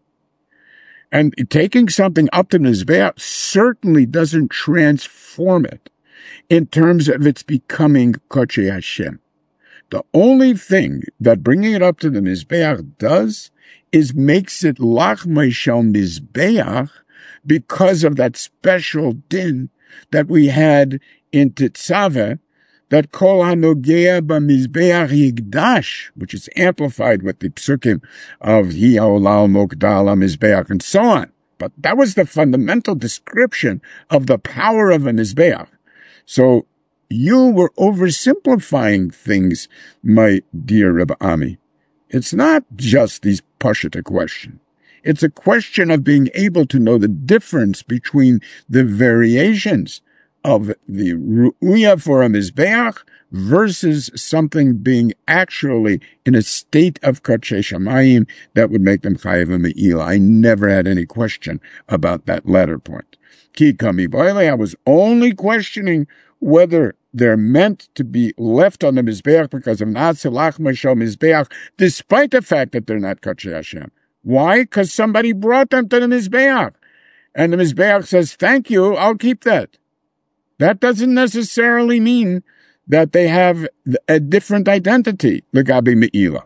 And taking something up to Mizbeach certainly doesn't transform it in terms of its becoming Kodshe Hashem. The only thing that bringing it up to the Mizbeach does is makes it Lachmei Shel Mizbeach because of that special din that we had in Tetzaveh, that Kol HaNogea BaMizbeach Yigdash, which is amplified with the psukim of Hi HaOlal Mokdal HaMizbeach and so on. But that was the fundamental description of the power of a Mizbeach. So you were oversimplifying things, my dear Rebbe Ami. It's not just these Pashita questions. It's a question of being able to know the difference between the variations of the Ru'uya for a Mizbeach versus something being actually in a state of Kodshe Shamayim that would make them Chayiv Me'ilah. I never had any question about that latter point. Ki Kami Boile, I was only questioning whether they're meant to be left on the Mizbeach because of Naseh Lachmash Shel Mizbeach, despite the fact that they're not Kodshe Hashem. Why? Because somebody brought them to the Mizbeach. And the Mizbeach says, thank you, I'll keep that. That doesn't necessarily mean that they have a different identity, Legabi Me'ilah.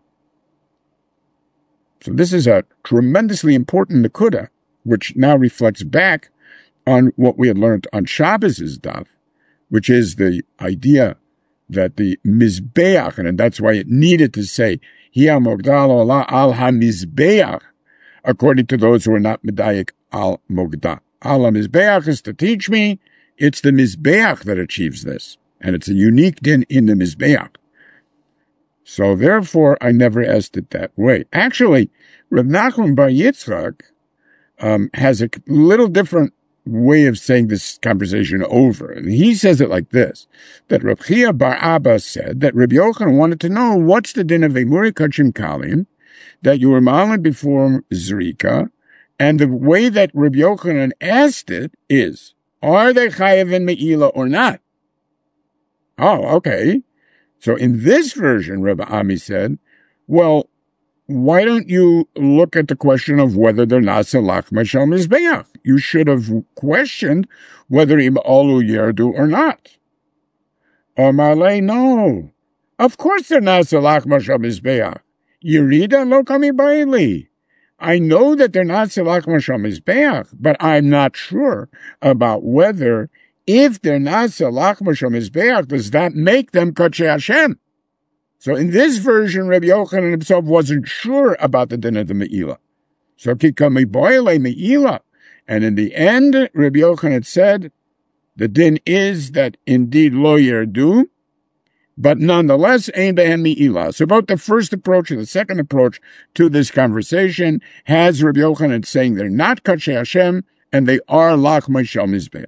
So this is a tremendously important Nakuda, which now reflects back on what we had learned on Shabbos' daf, which is the idea that the Mizbeach, and that's why it needed to say, Hiya Mogdal Ola al HaMizbeach, according to those who are not Medayik al Mogda. Al HaMizbeach is to teach me, it's the Mizbeach that achieves this, and it's a unique din in the Mizbeach. So therefore, I never asked it that way. Actually, Rav Nachman Bar Yitzchak um, has a little different way of saying this conversation over. And he says it like this, that Rav Chia Bar Abba said that Rabbi Yochanan wanted to know what's the din of Emuri Kodshim Kalim, that you were malin before Zrika, and the way that Rabbi Yochanan asked it is, are they Chayav in Me'ilah or not? Oh, okay. So in this version, Rabbi Ami said, well, why don't you look at the question of whether they're Naseh Lachmash Shel Mizbeach? You should have questioned whether Im Olu Yerdu or not. Omarle, no. Of course they're Naseh Lachmash Shel Mizbeach. Yerida lo kami baili. I know that they're not Selach Mashal Mizbeach, but I'm not sure about whether, if they're not Selach Mashal Mizbeach, does that make them Kodshei Hashem? So in this version, Rabbi Yochanan himself wasn't sure about the din of the Me'ilah. So Kikami Boile Me'ilah. And in the end, Rabbi Yochanan said, the din is that indeed lo yerdu, but nonetheless, ein behen Me'ilah. So both the first approach and the second approach to this conversation has Rabbi Yochanan saying they're not Kodshei Hashem, and they are Lach Mashal Mizbeach.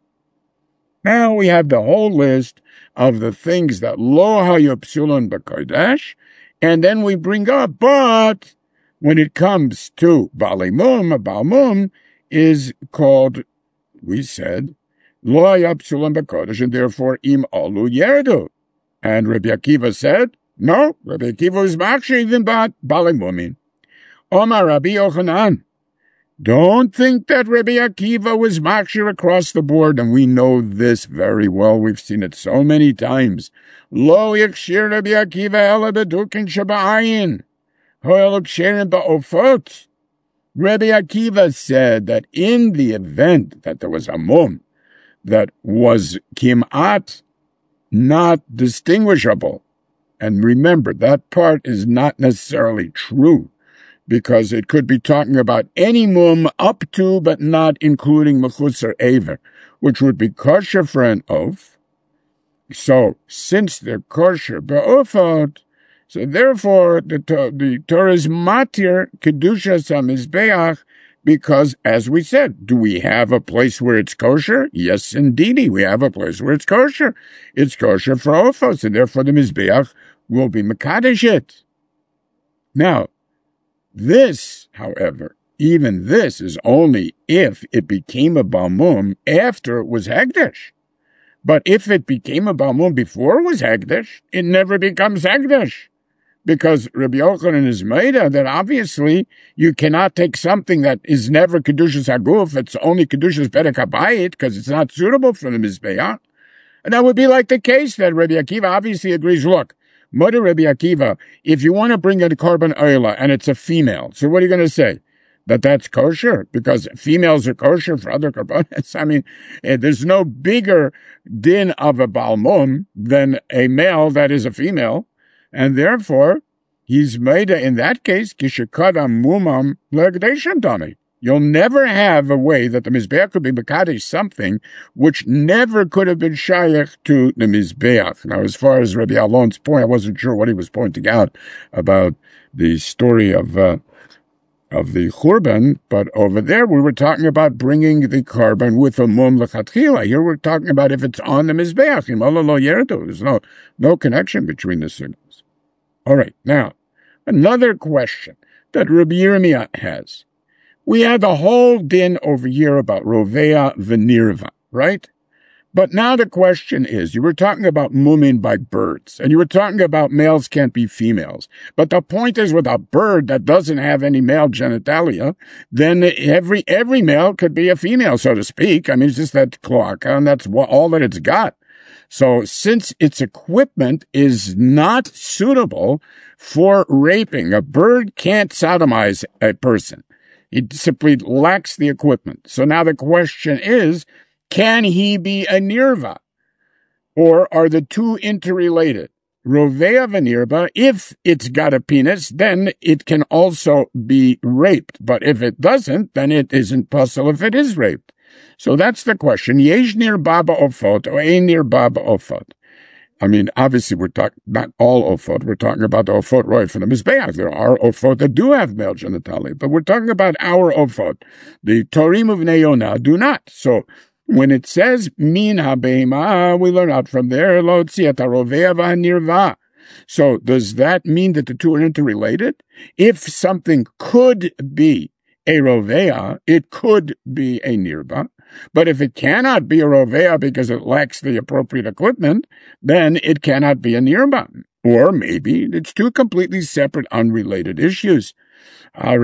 Now we have the whole list of the things that lo hayu psulun b'kodesh, and then we bring up, but when it comes to Baalei Mum, a Baal Mum is called, we said, lo hayu psulun b'kodesh, and therefore im alu yerdu. And Rabbi Akiva said, no, Rabbi Akiva is makshir even b'at Baalei Mumin. Omar Rabbi Yochanan, don't think that Rabbi Akiva was makshir across the board, and we know this very well. We've seen it so many times. Lo yakshir Rabbi Akiva ela bedukin shaba'ayin, ho'el yakshirin ba'ofot. Rabbi Akiva said that in the event that there was a mum that was kim'at not distinguishable, and remember, that part is not necessarily true, because it could be talking about any mum up to but not including mechutz or aver, which would be kosher for an oath. So, since they're kosher be'ofot, so therefore the, the Torah is matir kedushas hamizbeach, because, as we said, do we have a place where it's kosher? Yes, indeedy, we have a place where it's kosher. It's kosher for ofos, and therefore the mizbeach will be mekadesh it. Now, this, however, even this is only if it became a Baal Mum after it was Hekdesh. But if it became a Baal Mum before it was Hekdesh, it never becomes Hekdesh. Because Rabbi Yochanan is Meida that obviously you cannot take something that is never Kedushas Haguf, it's only Kedushas Perek HaBayit, because it's not suitable for the Mizbeach. And that would be like the case that Rabbi Akiva obviously agrees, look, Mother Rabbi Akiva, if you want to bring a korban oila and it's a female, so what are you going to say? That that's kosher? Because females are kosher for other korbanos? I mean, there's no bigger din of a Baal Mum than a male that is a female. And therefore, he's made in that case, kishakadam mumam legdeshan dami. You'll never have a way that the Mizbeach could be Mekadesh something which never could have been Shayach to the Mizbeach. Now, as far as Rabbi Alon's point, I wasn't sure what he was pointing out about the story of uh, of the Churban, but over there we were talking about bringing the korban with a mum lechatchila. Here we're talking about if it's on the Mizbeach. There's no, no connection between the signals. All right, now, another question that Rabbi Yirmiyah has. We had the whole din over here about Rovea Venirva, right? But now the question is, you were talking about mumin by birds, and you were talking about males can't be females. But the point is, with a bird that doesn't have any male genitalia, then every every male could be a female, so to speak. I mean, it's just that cloaca, and that's all that it's got. So since its equipment is not suitable for raping, a bird can't sodomize a person. It simply lacks the equipment. So now the question is, can he be a nirva? Or are the two interrelated? Rovea v'nirva, if it's got a penis, then it can also be raped. But if it doesn't, then it isn't possible if it is raped. So that's the question. Yesh nirba ba'ofot or ein nirba ba'ofot. I mean, obviously, we're talking not all ofot. We're talking about the ofot right from the Mizbeach. There are ofot that do have male genitalia, but we're talking about our ofot. The Torim of Neyona do not. So when it says min habeima, we learn out from there lo tziat harovea v'hanirva. So does that mean that the two are interrelated? If something could be a rovea, it could be a nirva. But if it cannot be a rovea because it lacks the appropriate equipment, then it cannot be a nirva. Or maybe it's two completely separate, unrelated issues. And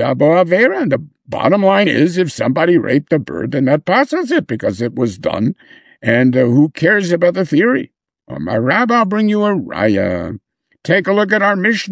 the bottom line is, if somebody raped a bird, then that passes it because it was done. And uh, who cares about the theory? Oh, my rabbi, I'll bring you a raya. Take a look at our Mishnah.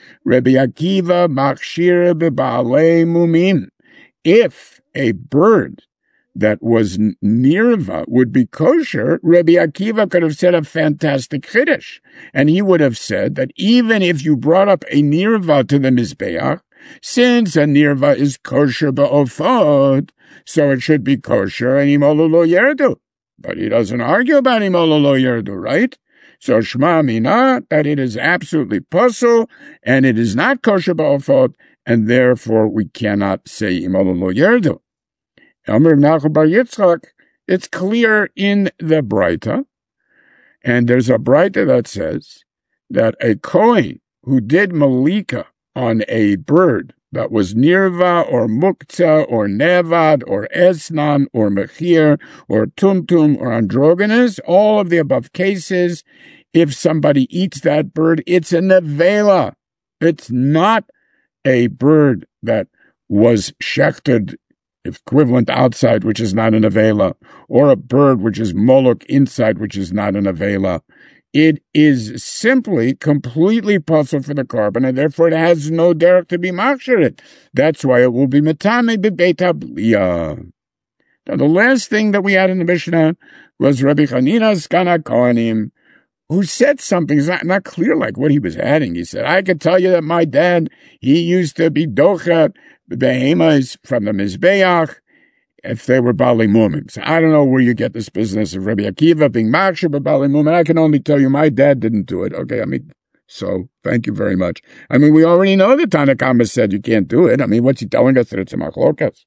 Rabbi Akiva machshir b'baalei mumim. If a bird that was nirva would be kosher, Rabbi Akiva could have said a fantastic chiddush, and he would have said that even if you brought up a nirva to the mizbeach, since a nirva is kosher ba'ofod, so it should be kosher and imolu lo yerdu. But he doesn't argue about imolu lo yerdu, right? So shma mina, that it is absolutely puzzle, and it is not kosher ba'ofod, and therefore we cannot say imolu lo yerdu. Amr Nachum bar Yitzchak, it's clear in the Braita, and there's a Braita that says that a Kohen who did malika on a bird that was nirva or muktzah or nevad or esnan or mechir or tumtum or androgynous, all of the above cases, if somebody eats that bird, it's a nevela. It's not a bird that was shechted equivalent outside, which is not an avela, or a bird which is moloch inside, which is not an avela. It is simply completely puzzle for the carbon, and therefore it has no derech to be machshered. That's why it will be metame b'beit habliya. Now, the last thing that we had in the Mishnah was Rabbi Chanina Skana Kohanim, who said something. It's not, not clear like what he was adding. He said, I could tell you that my dad, he used to be dochet behemoths from the Mizbeach if they were Bali Mumim. So I don't know where you get this business of Rabbi Akiva being Maksher but Bali Mumim. I can only tell you my dad didn't do it. Okay, I mean, so thank you very much. I mean, we already know that Tanna Kama said you can't do it. I mean, what's he telling us that it's a machlokas?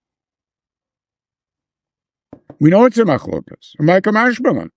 We know it's a machlokas. Micah Mashbalan.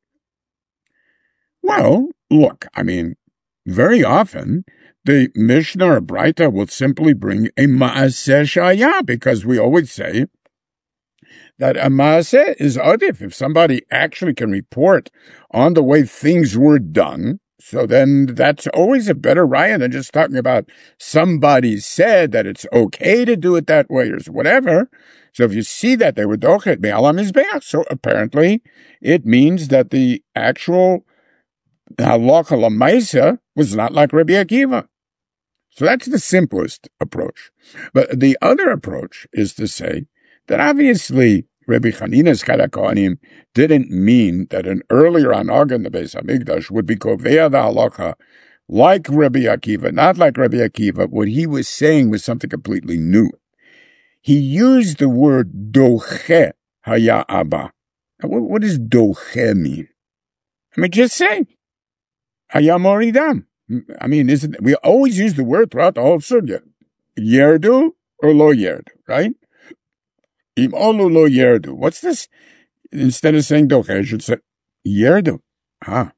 Well, look, I mean, very often the Mishnah or Braita will simply bring a Maaseh Shaya, because we always say that a Maaseh is adif. If somebody actually can report on the way things were done, so then that's always a better raya than just talking about somebody said that it's okay to do it that way or whatever. So if you see that they were dochet me'alam mizbeach, so apparently it means that the actual halacha l'maisa was not like Rabbi Akiva. So that's the simplest approach. But the other approach is to say that obviously Rabbi Chanina's Kohanim didn't mean that an earlier anaga in the Beis Hamikdash would be kovea the halacha like Rabbi Akiva, not like Rabbi Akiva. What he was saying was something completely new. He used the word doche haya abba. What, what does doche mean? I mean, just say haya moridam. I mean, isn't we always use the word throughout the whole sugya? Yerdu or lo yerdu, right? Im olu lo yerdu. What's this? Instead of saying doche, I should say yerdu. Ah.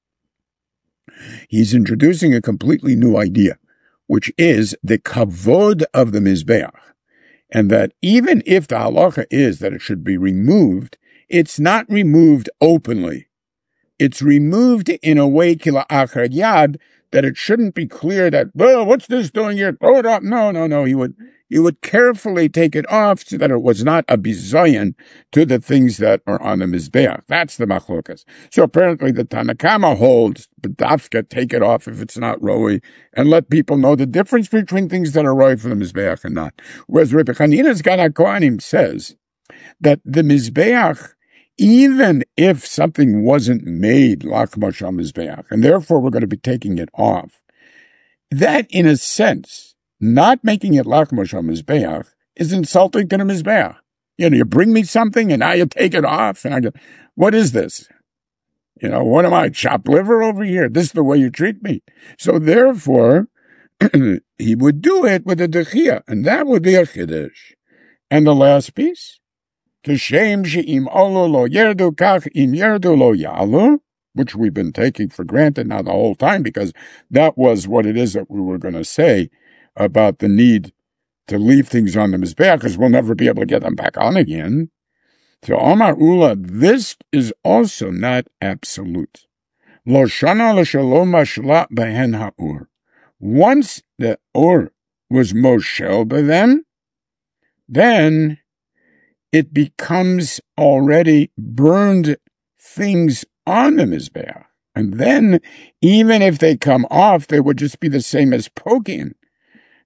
He's introducing a completely new idea, which is the kavod of the mizbeach, and that even if the halacha is that it should be removed, it's not removed openly. It's removed in a way kila achar yad, that it shouldn't be clear that, well, what's this doing here? Throw it up. No, no, no. He would, he would carefully take it off so that it was not a bizayon to the things that are on the mizbeach. That's the machlokas. So apparently the Tanna Kama holds, but dafka, take it off if it's not roi, and let people know the difference between things that are roi for the mizbeach and not. Whereas Rabbi Chanina's Gana Kohanim says that the mizbeach, even if something wasn't made lachmash al mizbeach, and therefore we're going to be taking it off, that in a sense, not making it lachmash al mizbeach is insulting to the mizbeach. You know, you bring me something and now you take it off, and I go, what is this? You know, what am I, chopped liver over here? This is the way you treat me. So therefore, he would do it with a dechia, and that would be a chiddush. And the last piece, Kishem she'im olu lo yerdu kach im yerdu lo yalu, which we've been taking for granted now the whole time, because that was what it is that we were going to say about the need to leave things on the mizbeach, because we'll never be able to get them back on again. So Omar Ula, this is also not absolute. Lo shana l'shalom mashla behen ha'ur. Once the ur was moshel by them, then it becomes already burned things on the mizbeach. And then, even if they come off, they would just be the same as poking.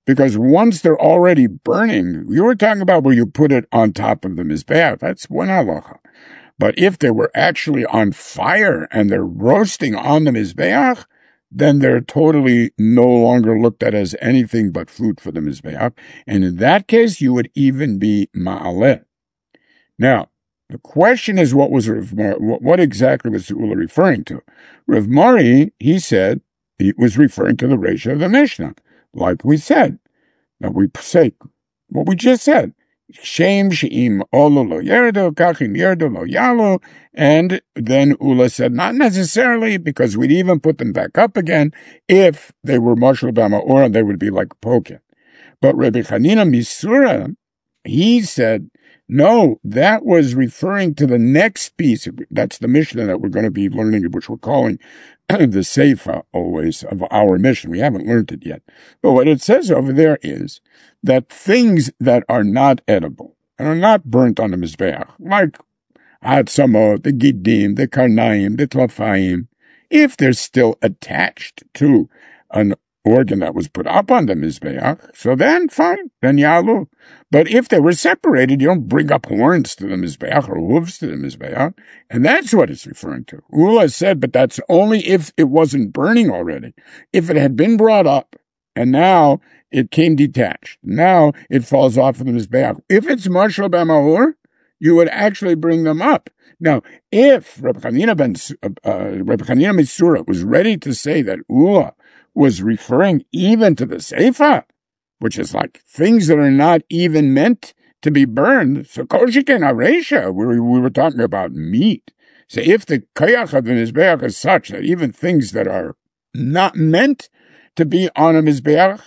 Because once they're already burning, you were talking about where you put it on top of the Mizbeach. That's one halacha. But if they were actually on fire and they're roasting on the Mizbeach, then they're totally no longer looked at as anything but food for the Mizbeach. And in that case, you would even be ma'aleh. Now, the question is, what was Rav Mari, what exactly was Ula referring to? Rav Mari, he said, he was referring to the ratio of the Mishnah. Like we said, that we say what we just said. Shem she'im olo lo yerdo, kachim yerdo lo yalo, and then Ula said, not necessarily, because we'd even put them back up again if they were mashal b'ma'or, they would be like pokin. But Rabbi Chanina Misura, he said, no, that was referring to the next piece. That's the Mishnah that we're going to be learning, which we're calling the Seifa always of our Mishnah. We haven't learned it yet. But what it says over there is that things that are not edible and are not burnt on the Mizbeach, like Hatzamot, the Giddim, the Karnaim, the Tlafayim, if they're still attached to an organ that was put up on the Mizbeach, so then fine, then Yalu. But if they were separated, you don't bring up horns to the Mizbeach or hooves to the Mizbeach, and that's what it's referring to. Ula said, but that's only if it wasn't burning already. If it had been brought up, and now it came detached, now it falls off of the Mizbeach. If it's Mashal B'ma'or, you would actually bring them up. Now, if Rabbi Chanina ben uh, Rabbi Chanina Misura was ready to say that Ula was referring even to the Seifa, which is like things that are not even meant to be burned. So Koshiken Aresha, we, we were talking about meat. So if the Kayach of the Mizbeach is such that even things that are not meant to be on a Mizbeach,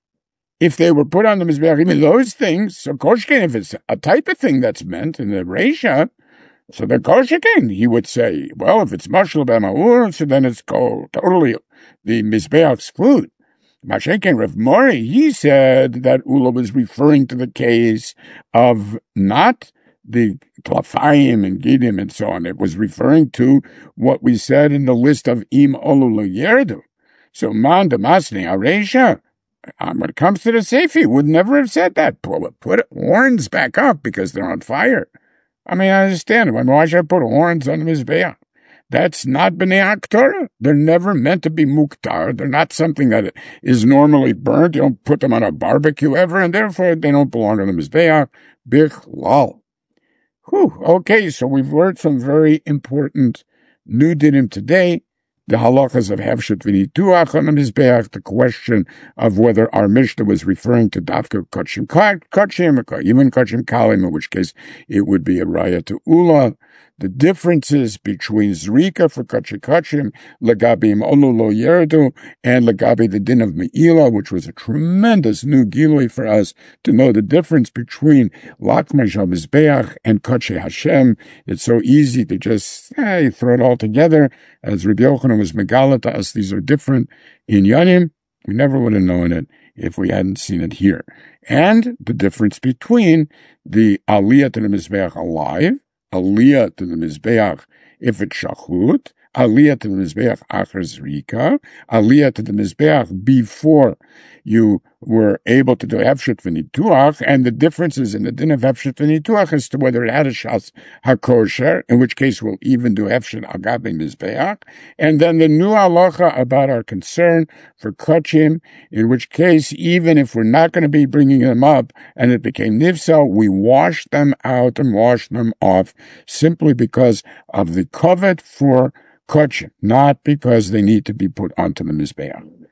if they were put on the Mizbeach, even those things, so Koshiken, if it's a type of thing that's meant in the Resha, so the Koshiken, he would say, well, if it's Mashal B'ma'ur, so then it's called totally the Mizbeach's food. Mashenken Rav Mori, he said that Ula was referring to the case of not the Tlafayim and Gidim and so on. It was referring to what we said in the list of Im Olu Lo Yerdu. So Man Damasni Aresha, when it comes to the Seifi, would never have said that. Put, put horns back up because they're on fire. I mean, I understand. Why should I put horns on the Mizbeach? That's not B'nai Torah. They're never meant to be muktar. They're not something that is normally burnt. You don't put them on a barbecue ever, and therefore they don't belong on the Mizbeach. Bichlal. Whew. Okay, so we've learned some very important new dinim today. The halachas of Hefshet v'nituach on the Mizbeach, the question of whether our Mishnah was referring to Dafka Kachim Kachim, or even Kachim Kalim, in which case it would be a raya to Ula. The differences between Zrika for Kachim Kachim, Lagabi Olu Lo Yerdu, and Lagabi the Din of Me'ila, which was a tremendous new gilui for us to know the difference between Lakmash HaMizbeach and Kachim Hashem. It's so easy to just hey, throw it all together. As Rabbi Yochanan was megala to us, these are different in Yanim. We never would have known it if we hadn't seen it here. And the difference between the Aliyah to the Mizbeach alive, Aliyah to the Mizbeach if it's Shachut, Aliyah to the Mizbeach Achar Zrika, Aliyah to the Mizbeach before you were able to do Hefshet v'nituach, and the differences in the din of Hefshet v'nituach as to whether it had a Shas HaKosher, in which case we'll even do Hefshet Agabe Mizbeach, and then the new halacha about our concern for Kachim, in which case even if we're not going to be bringing them up and it became Nifsal, we wash them out and wash them off simply because of the covet for Kachim, not because they need to be put onto the Mizbeach.